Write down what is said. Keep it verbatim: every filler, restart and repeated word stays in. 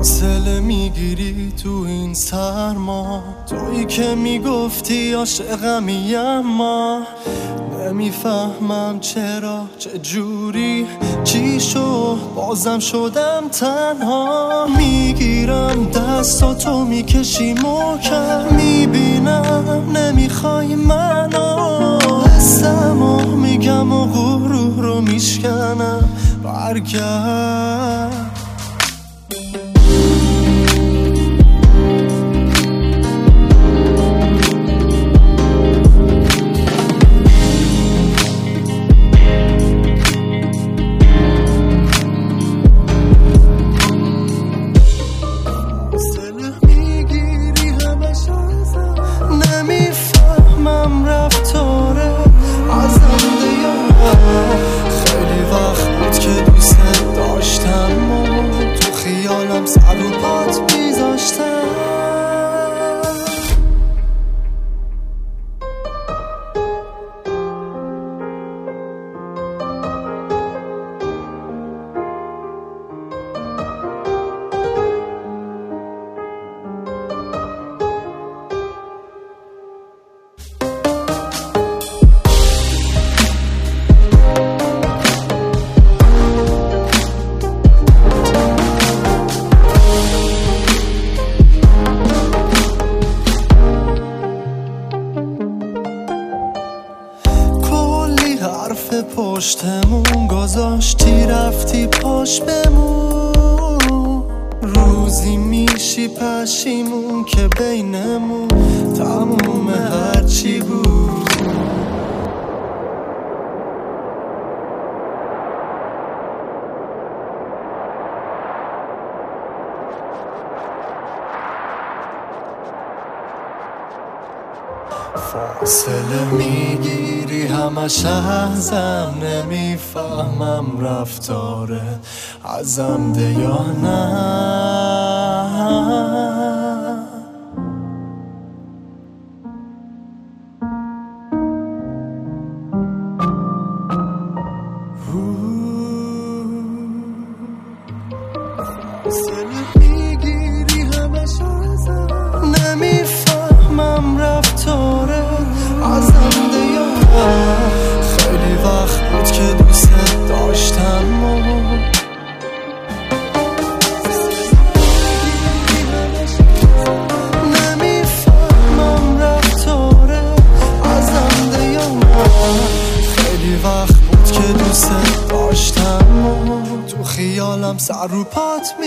فاصله میگیری تو این سرما، تویی که میگفتی عاشقمی اما نمیفهمم چرا، چه جوری، چی شد بازم شدم تنها. میگیرم دستاتو میکشی محکم، میبینم نمیخوای منو، دستمو میگم و غرور رو میشکنم، برگرد. نمیفهمم رفتاره ازنده یا خیلی وقت بود که دوست داشتم و تو خیالم سر و پات میذاشتم. حرف پشتمون گذاشتی رفتی پاش بمون، روزی میشی پشیمون که بینمون تموم هرچی بود. فاصله میگیری همش ازم، نمیفهمم رفتاره ازم ده یا نه. فاصله میگیری همش ازم، نمیفهمم رفتاره ازم ده یا نه. خیلی وقت بود که دوست داشتم و نمیفهمم رفتاره ازم ده یا نه. خیلی وقت بود که دوست داشتم و تو خیالم سر رو پات